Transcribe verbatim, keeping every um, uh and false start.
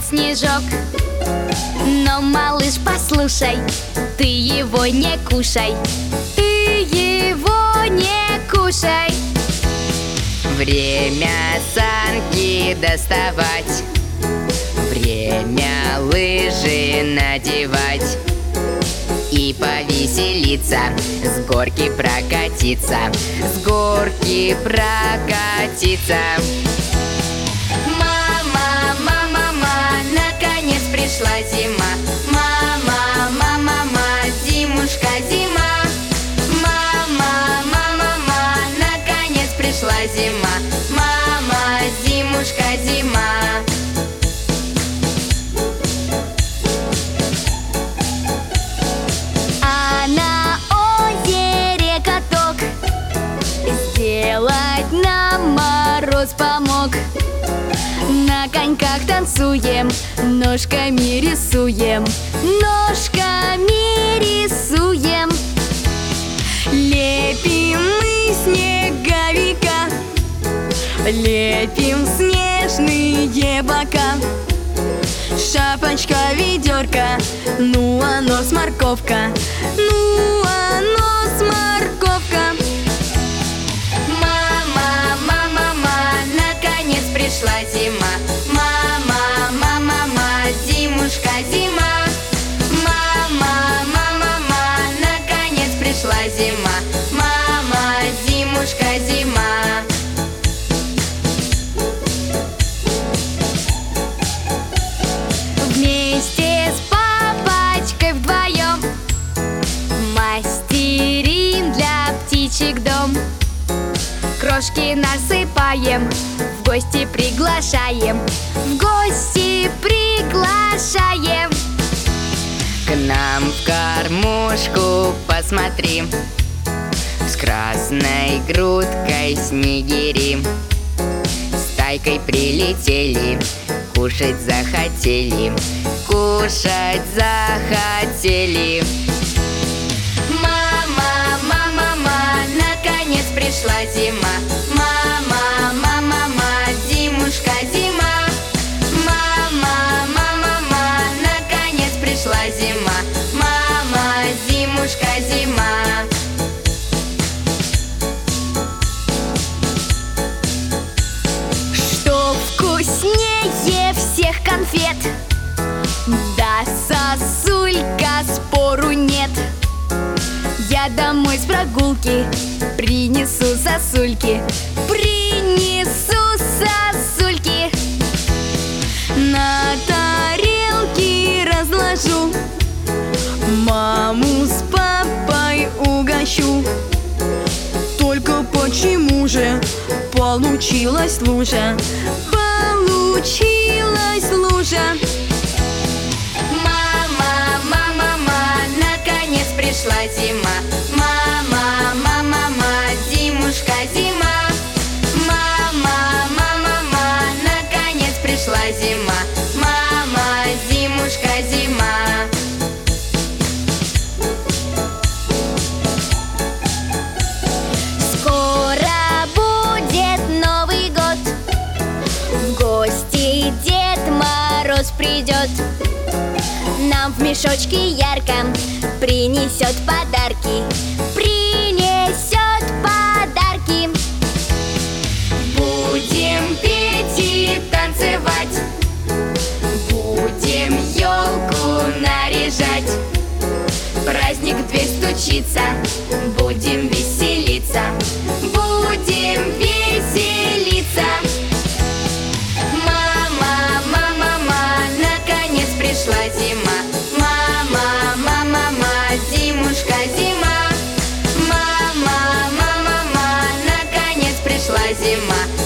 снежок. Но, малыш, послушай, ты его не кушай, ты его не кушай. Время санки доставать, время лыжи надевать и повеселиться, с горки прокатиться, с горки прокатиться. Мама, мама, мама, наконец пришла зима. Мама, мама, мама, зимушка, зима. Мама, мама, мама, наконец пришла зима. Мама, зимушка, зима. А на озере каток сделать нам мороз помог. На коньках танцуем, ножками рисуем, ножками рисуем. Лепим мы снеговика, лепим снежные бока. Шапочка, ведерко, ну а нос морковка, ну а нос морковка. Мама, мама, мама, наконец пришла зима. Мама, мама, мама, зимушка, зима. Мама, мама, мама, наконец пришла зима. Мама, зимушка, зима. Вместе с папочкой вдвоем мастерим для птичек дом. Крошки насыпаем, в гости приглашаем, в гости приглашаем. К нам в кормушку посмотри, с красной грудкой снегири. Стайкой прилетели, кушать захотели, кушать захотели. Мама, мама, мама, наконец пришла зима. Мама, мама, мама, зимушка, зима. Мама, мама, мама, наконец пришла зима. Мама, зимушка, зима. Что вкуснее всех конфет? Да, сосулька, спору нет. Я домой с прогулки принесу сосульки, принесу сосульки. На тарелке разложу, маму с папой угощу. Только почему же получилась лужа? Получилась лужа. Мама, мама, мама, наконец пришла зима. Мама, мама, мама, зимушка, зима. Мама, мама, мама, наконец пришла зима. Мама, зимушка, зима. Скоро будет Новый год, в гости Дед Мороз придет. Нам в мешочке ярком принесет подарки, принесет подарки. Будем петь и танцевать, будем елку наряжать. Праздник в дверь стучится, будем веселиться, будем веселиться. Мама, мама, мама, наконец пришла зима. Мама, мама, мама, зимушка, зима. Мама, мама, мама, наконец пришла зима.